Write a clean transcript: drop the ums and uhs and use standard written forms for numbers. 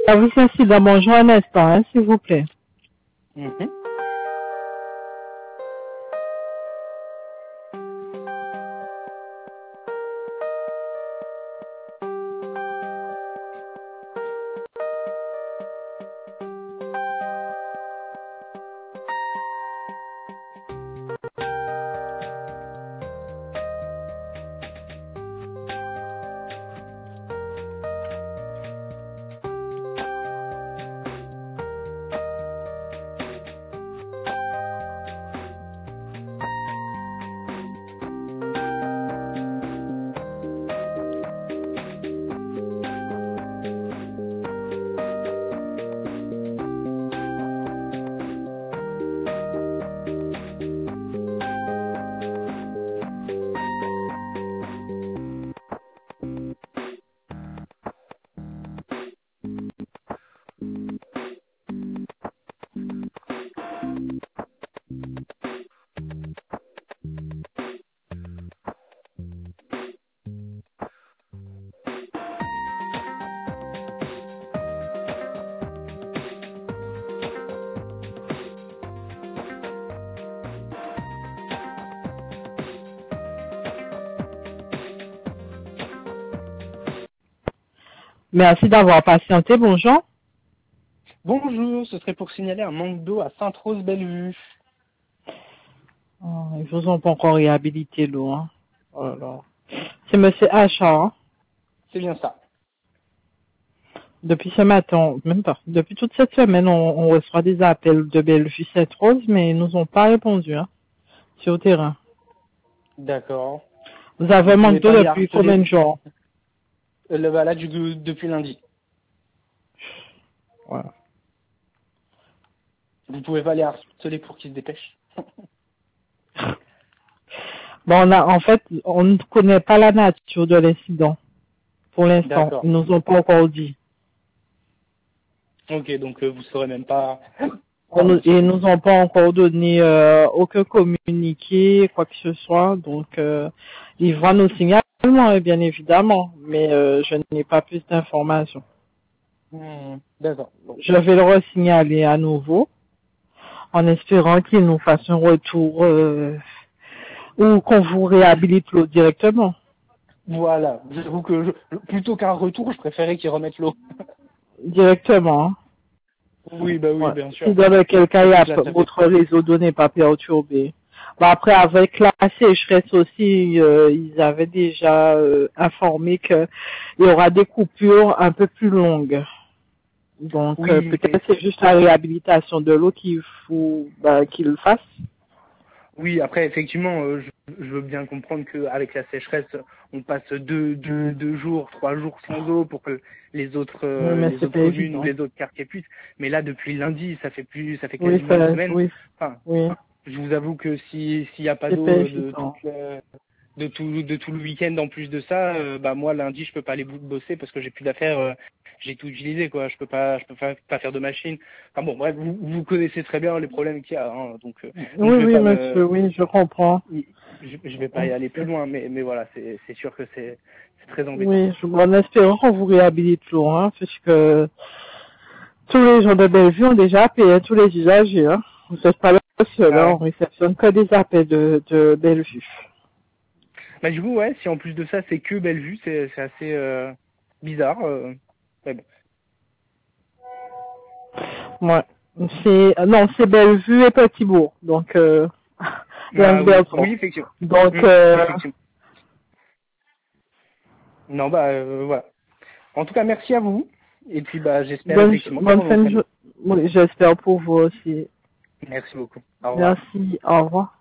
service incident, bonjour un instant, hein, s'il vous plaît. Mhm. Merci d'avoir patienté, bonjour. Bonjour, ce serait pour signaler un manque d'eau à Sainte-Rose-Bellevue. Oh, ils vous ont pas encore réhabilité l'eau, hein. Oh là là. C'est monsieur H, hein. C'est bien ça. Depuis ce matin, même pas, depuis toute cette semaine, on reçoit des appels de Bellevue Sainte-Rose, mais ils nous ont pas répondu, hein, sur le terrain. D'accord. Vous avez un Vous manque pouvez d'eau pas les depuis combien de harceler jours? là, depuis lundi. Voilà. Vous pouvez pas les harceler pour qu'ils se dépêchent. Bon, en fait, on ne connaît pas la nature de l'incident, pour l'instant. D'accord. Ils nous ont pas encore dit. Ok, donc vous saurez même pas... Ils nous ont pas encore donné aucun communiqué, quoi que ce soit. Donc, ils vont nous signaler, bien évidemment, mais je n'ai pas plus d'informations. D'accord. Bon. Je vais le resignaler à nouveau, en espérant qu'ils nous fassent un retour ou qu'on vous réhabilite l'eau directement. Voilà. J'avoue que plutôt qu'un retour, je préférais qu'ils remettent l'eau. Directement. Hein. Oui, bah oui, Ouais. bien sûr. Si dans lequel cas il y a Là, ça fait... votre réseau d'eau n'est pas perturbé. Bon, après, avec la sécheresse aussi, ils avaient déjà informé qu'il y aura des coupures un peu plus longues. Donc, Oui, peut-être c'est juste la réhabilitation de l'eau qu'il faut qu'il le fasse. oui, après, effectivement, je veux bien comprendre qu'avec la sécheresse, on passe deux jours, 3 jours sans eau pour que les autres Oui, mais c'est pas communes ou évident. les autres quartiers puissent. Mais là, depuis lundi, ça fait Oui, quasiment une semaine. oui, Enfin, oui, je vous avoue que s'il y a pas c'est pas d'eau évident. de tout le week-end en plus de ça, bah moi lundi je peux pas aller bosser parce que j'ai plus d'affaires, j'ai tout utilisé quoi, je peux pas faire de machine. Enfin bon bref, vous connaissez très bien les problèmes qu'il y a, hein, donc Oui, je vais oui, pas monsieur, oui, je comprends. je vais pas y aller plus loin, mais voilà, c'est sûr que c'est très embêtant. Oui, en espérant qu'on vous réhabilite l'eau, hein, puisque tous les gens de Bellevue ont déjà appelé, hein, tous les usagers. Hein. Vous n'êtes pas le seul, Ah hein, ouais. on réceptionne que des appels de Bellevue. Bah du coup ouais, si en plus de ça c'est que Bellevue, c'est assez bizarre. Mais bon. Ouais. C'est Bellevue et Petitbourg, donc Ah oui, Bertrand. oui effectivement. Donc Effectivement. Non bah voilà. En tout cas, merci à vous. Et puis, bah, j'espère effectivement qu'ils bonne fin de reprennent l'eau. journée. Oui, j'espère pour vous aussi. Merci beaucoup. Au revoir. Merci, au revoir.